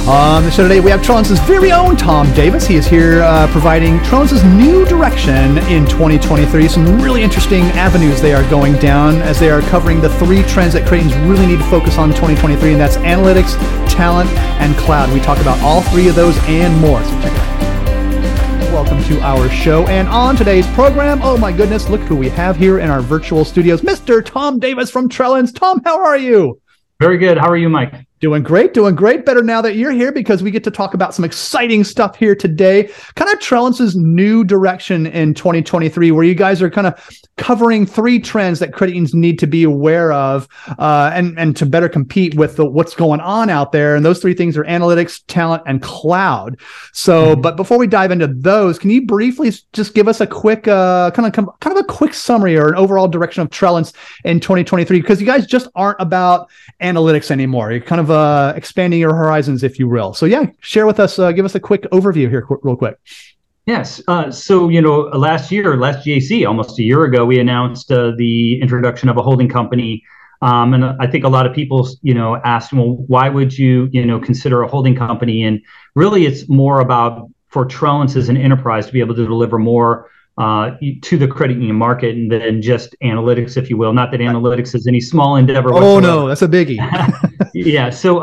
On the show today, we have Trellance's very own Tom Davis. He is here providing Trellance's new direction in 2023. Some really interesting avenues they are going down as they are covering the three trends that Creighton's really need to focus on in 2023, and that's analytics, talent, and cloud. We talk about all three of those and more. So check it out. Welcome to our show. And on today's program, oh my goodness, look who we have here in our virtual studios, Mr. Tom Davis from Trellance. Tom, how are you? Very good. How are you, Mike? Doing great, doing great. Better now that you're here because we get to talk about some exciting stuff here today. Kind of Trellance's new direction in 2023, where you guys are kind of covering three trends that credit unions need to be aware of and to better compete with what's going on out there. And those three things are analytics, talent, and cloud. So, but before we dive into those, can you briefly just give us a quick kind of a quick summary or an overall direction of Trellance in 2023? Because you guys just aren't about analytics anymore. You're kind of expanding your horizons, if you will. So yeah, share with us, give us a quick overview here real quick. Yes. So, last GAC, almost a year ago, we announced the introduction of a holding company. And I think a lot of people, asked, well, why would you, consider a holding company? And really, it's more about for Trellance as an enterprise to be able to deliver more to the credit union market than just analytics, if you will. Not that analytics is any small endeavor whatsoever. Oh no, that's a biggie. Yeah. So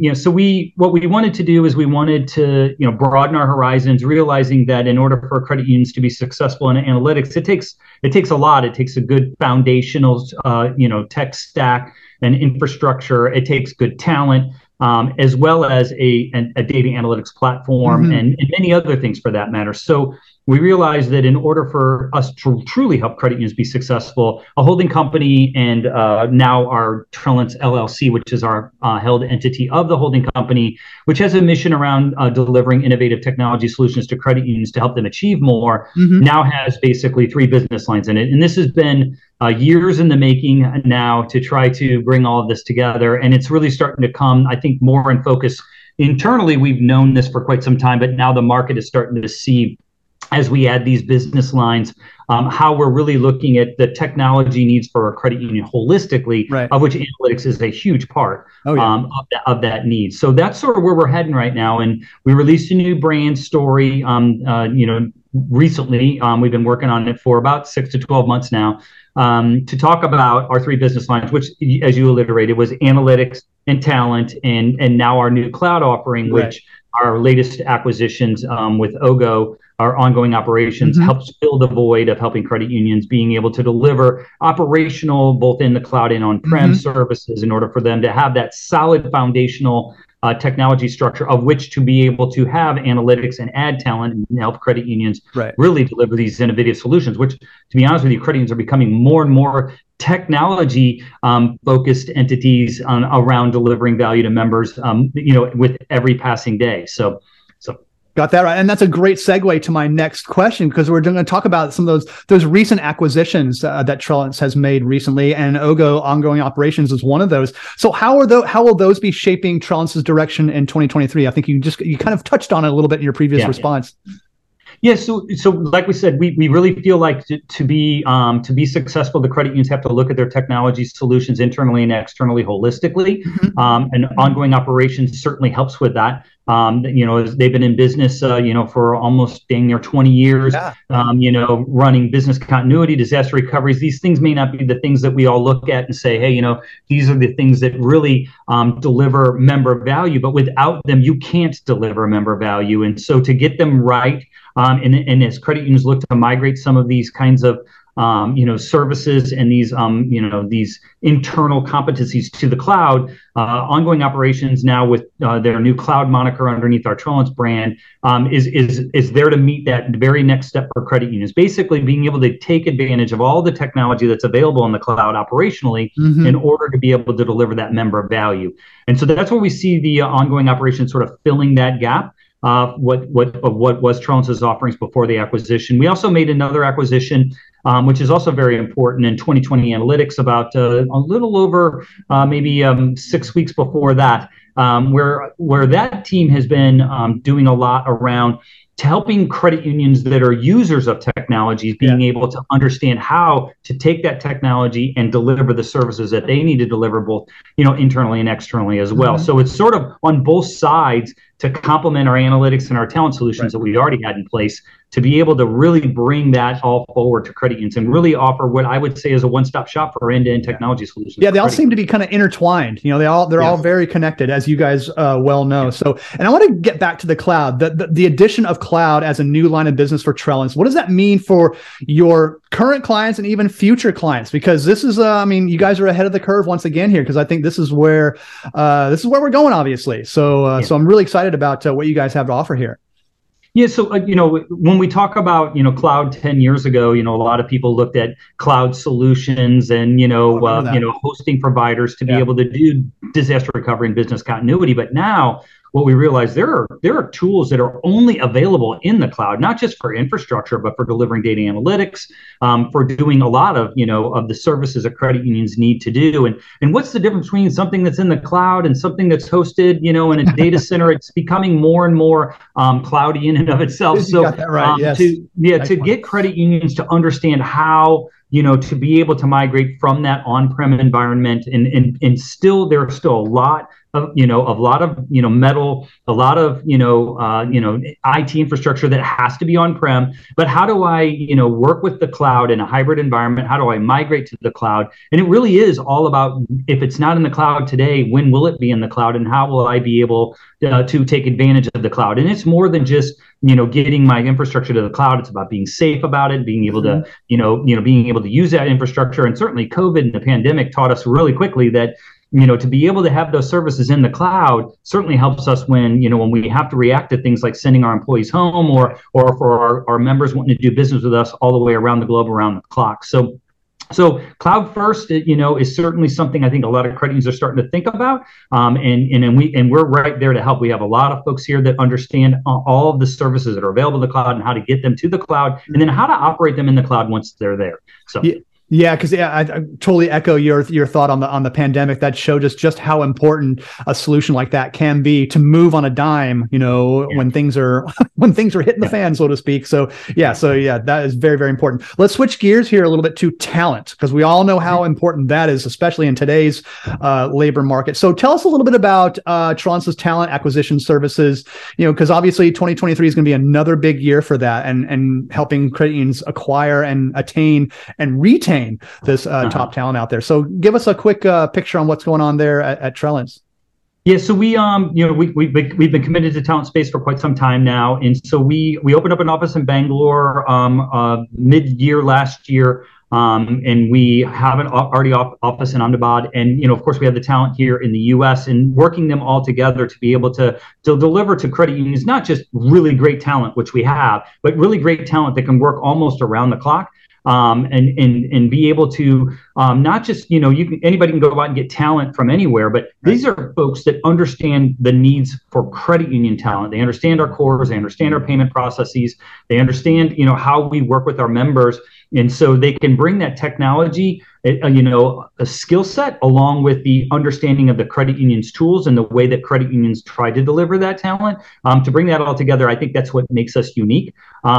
what we wanted to do is we wanted to broaden our horizons, realizing that in order for credit unions to be successful in analytics, it takes a lot. It takes a good foundational tech stack and infrastructure. It takes good talent. As well as a data analytics platform and many other things for that matter. So we realized that in order for us to truly help credit unions be successful, a holding company and now our Trellance LLC, which is our held entity of the holding company, which has a mission around delivering innovative technology solutions to credit unions to help them achieve more, now has basically three business lines in it. And this has been years in the making now to try to bring all of this together. And it's really starting to come, I think, more in focus. Internally, we've known this for quite some time, but now the market is starting to see, as we add these business lines, how we're really looking at the technology needs for a credit union holistically, right, of which analytics is a huge part of that need. So that's sort of where we're heading right now. And we released a new brand story, recently. We've been working on it for about 6 to 12 months now, to talk about our three business lines, which, as you alliterated, was analytics and talent, and now our new cloud offering, which our latest acquisitions with Ogo, our ongoing operations, helps fill the void of helping credit unions being able to deliver operational, both in the cloud and on-prem services, in order for them to have that solid foundational technology structure of which to be able to have analytics and add talent and help credit unions really deliver these innovative solutions, which, to be honest with you, credit unions are becoming more and more technology focused entities around delivering value to members, with every passing day. So got that right. And that's a great segue to my next question, because we're going to talk about some of those recent acquisitions that Trellance has made recently, and Ogo ongoing operations is one of those. So how will those be shaping Trellance's direction in 2023? I think you kind of touched on it a little bit in your previous response. Yeah, so like we said, we really feel like to be successful, the credit unions have to look at their technology solutions internally and externally holistically, and ongoing operations certainly helps with that. They've been in business, for almost dang near 20 years, running business continuity, disaster recoveries. These things may not be the things that we all look at and say, hey, these are the things that really deliver member value, but without them, you can't deliver member value. And so to get them right, and as credit unions look to migrate some of these kinds of services and these these internal competencies to the cloud, ongoing operations now with their new cloud moniker underneath our Trellance brand is there to meet that very next step for credit unions. Basically, being able to take advantage of all the technology that's available in the cloud operationally in order to be able to deliver that member value. And so that's where we see the ongoing operations sort of filling that gap. What was Trellance's offerings before the acquisition. We also made another acquisition, which is also very important in 2020 analytics, about a little over maybe 6 weeks before that, where that team has been doing a lot around to helping credit unions that are users of technologies being able to understand how to take that technology and deliver the services that they need to deliver, both internally and externally as well. So it's sort of on both sides to complement our analytics and our talent solutions that we already had in place, to be able to really bring that all forward to credit unions and really offer what I would say is a one-stop shop for end-to-end technology solutions. Yeah, they all seem to be kind of intertwined. They're all very connected, as you guys well know. So, and I want to get back to the cloud. The addition of cloud as a new line of business for Trellance. What does that mean for your current clients and even future clients? Because this is, you guys are ahead of the curve once again here, because I think this is where we're going, obviously. So, so I'm really excited about what you guys have to offer here. Yeah, so when we talk about cloud 10 years ago, a lot of people looked at cloud solutions and hosting providers to be able to do disaster recovery and business continuity. But now what we realize, there are tools that are only available in the cloud, not just for infrastructure, but for delivering data analytics, for doing a lot of of the services that credit unions need to do. And what's the difference between something that's in the cloud and something that's hosted in a data center? It's becoming more and more cloudy in and of itself. So to get credit unions to understand how to be able to migrate from that on-prem environment, and still there are still a lot of metal, a lot of IT infrastructure that has to be on-prem. But how do I work with the cloud in a hybrid environment? How do I migrate to the cloud? And it really is all about, if it's not in the cloud today, when will it be in the cloud, and how will I be able to take advantage of the cloud? And it's more than just getting my infrastructure to the cloud. It's about being safe about it, being able to being able to use that infrastructure. And certainly COVID and the pandemic taught us really quickly that to be able to have those services in the cloud certainly helps us when we have to react to things like sending our employees home, or for our members wanting to do business with us all the way around the globe, around the clock. So cloud first, is certainly something I think a lot of credit unions are starting to think about, and we're right there to help. We have a lot of folks here that understand all of the services that are available in the cloud and how to get them to the cloud, and then how to operate them in the cloud once they're there. So. Yeah, because I totally echo your thought on the pandemic. That showed us just how important a solution like that can be to move on a dime, when things are hitting the fan, so to speak. So that is very, very important. Let's switch gears here a little bit to talent, because we all know how important that is, especially in today's labor market. So tell us a little bit about Trellance's talent acquisition services, because obviously 2023 is going to be another big year for that, and helping credit unions acquire and attain and retain this top talent out there. So give us a quick picture on what's going on there at Trellance. Yeah, so we've been committed to talent space for quite some time now, and so we opened up an office in Bangalore mid-year last year, and we have an already office in Ahmedabad, and of course we have the talent here in the U.S. and working them all together to be able to deliver to credit unions not just really great talent, which we have, but really great talent that can work almost around the clock. And be able to not just anybody can go out and get talent from anywhere, but these are folks that understand the needs for credit union talent. They understand our cores, they understand our payment processes, they understand how we work with our members, and so they can bring that technology, a skill set, along with the understanding of the credit union's tools and the way that credit unions try to deliver that talent. To bring that all together, I think that's what makes us unique.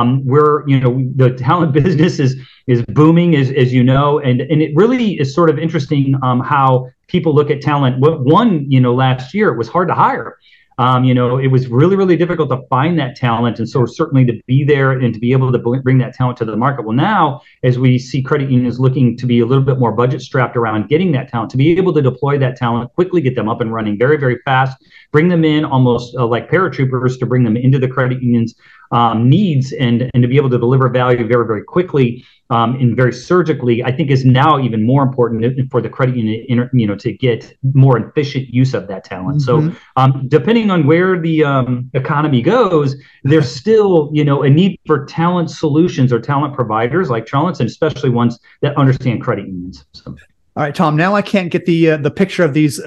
The talent business is booming, as you know, and it really is sort of interesting how people look at talent. Last year it was hard to hire. It was really, really difficult to find that talent. And so certainly to be there and to be able to bring that talent to the market. Well, now, as we see credit unions looking to be a little bit more budget strapped around getting that talent, to be able to deploy that talent, quickly get them up and running very, very fast, bring them in almost like paratroopers to bring them into the credit union's needs, and to be able to deliver value very, very quickly and very surgically, I think is now even more important for the credit union to get more efficient use of that talent. So depending on where the economy goes, there's still a need for talent solutions or talent providers like Trellance, and especially ones that understand credit unions. So. All right, Tom. Now I can't get the picture of these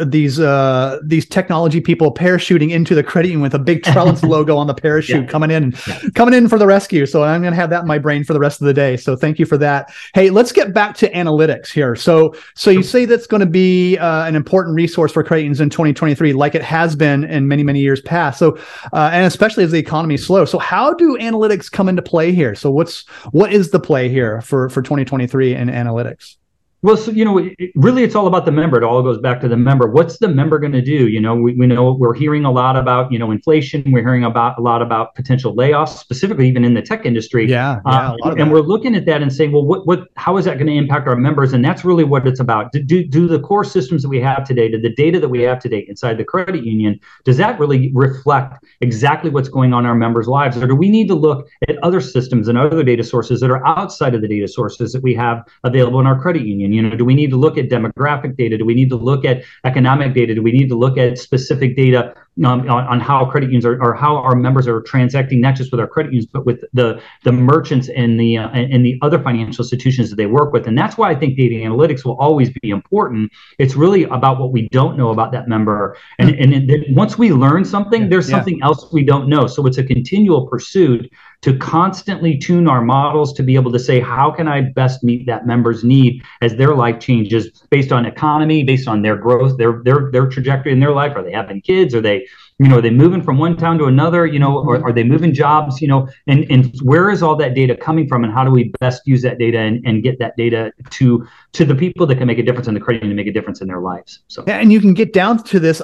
technology people parachuting into the credit union with a big Trellix logo on the parachute coming in for the rescue. So I'm going to have that in my brain for the rest of the day. So thank you for that. Hey, let's get back to analytics here. So you say that's going to be an important resource for credit unions in 2023, like it has been in many years past. So and especially as the economy is slow. So how do analytics come into play here? So what is the play here for 2023 in analytics? Well, so, really it's all about the member. It all goes back to the member. What's the member going to do? We know we're hearing a lot about, inflation. We're hearing a lot about potential layoffs, specifically even in the tech industry. And we're looking at that and saying, well, how is that going to impact our members? And that's really what it's about. Do the core systems that we have today, do the data that we have today inside the credit union, does that really reflect exactly what's going on in our members' lives? Or do we need to look at other systems and other data sources that are outside of the data sources that we have available in our credit union? Do we need to look at demographic data? Do we need to look at economic data? Do we need to look at specific data on how credit unions or how our members are transacting, not just with our credit unions, but with the merchants and the other financial institutions that they work with? And that's why I think data analytics will always be important. It's really about what we don't know about that member. And once we learn something, there's something else we don't know. So it's a continual pursuit to constantly tune our models to be able to say, how can I best meet that member's need as their life changes based on economy, based on their growth, their trajectory in their life? Are they having kids? Are they moving from one town to another, or are they moving jobs, and where is all that data coming from, and how do we best use that data and get that data to the people that can make a difference in the credit union and make a difference in their lives? So, and you can get down to this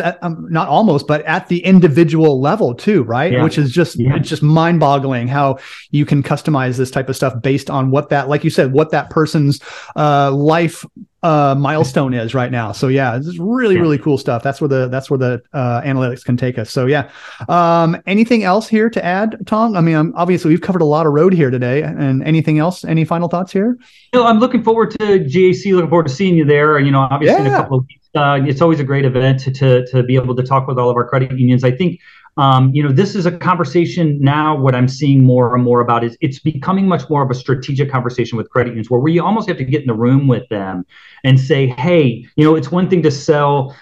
not almost, but at the individual level too, right? Which is just, it's just mind-boggling how you can customize this type of stuff based on what that, like you said, what that person's life milestone is right now. So this is really cool stuff. That's where the analytics can take us. So anything else here to add, Tom? I mean, obviously we've covered a lot of road here today. And anything else? Any final thoughts here? I'm looking forward to GAC. Looking forward to seeing you there. Obviously in a couple of weeks. It's always a great event to be able to talk with all of our credit unions. I think this is a conversation now. What I'm seeing more and more about is it's becoming much more of a strategic conversation with credit unions, where we almost have to get in the room with them and say, hey, it's one thing to sell,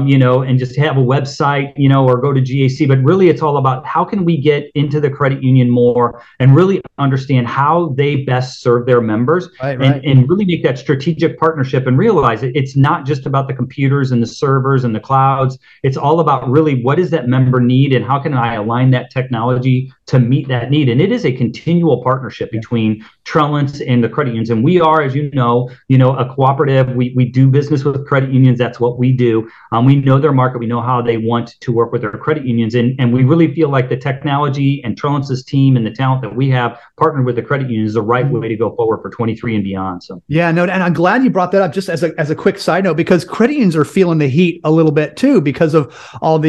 and just have a website, or go to GAC, but really it's all about how can we get into the credit union more and really understand how they best serve their members, and really make that strategic partnership and realize it's not just about the computers and the servers and the clouds. It's all about really what does that member need and how can I align that technology to meet that need. And it is a continual partnership between Trellix and the credit unions. And we are, as you know, a cooperative. We do business with credit unions. That's what we do. We know their market. We know how they want to work with their credit unions. And we really feel like the technology and Trellix's team and the talent that we have partnered with the credit unions is the right way to go forward for 23 and beyond. So and I'm glad you brought that up, just as a quick side note, because credit unions are feeling the heat a little bit too because of all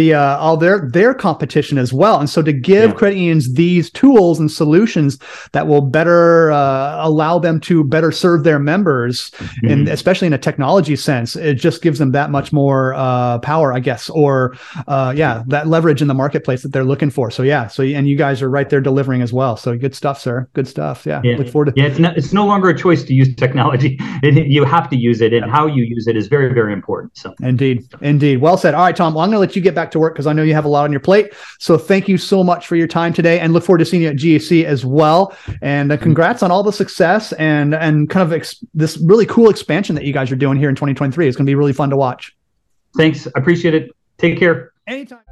their competition as well. And so to give credit unions these tools and solutions that will better allow them to better serve their members, and especially in a technology sense, it just gives them that much more power, I guess, or that leverage in the marketplace that they're looking for. So and you guys are right there delivering as well. So good stuff, sir. Good stuff. Look forward to it's no longer a choice to use technology. You have to use it, and how you use it is very, very important. So indeed. Well said. All right, Tom, well, I'm going to let you get back to work because I know you have a lot on your plate. So thank you so much for your time today, and look forward to seeing you at GAC as well. And congrats on all the success and kind of this really cool expansion that you guys are doing here in 2023. It's going to be really fun to watch. Thanks. I appreciate it. Take care. Anytime.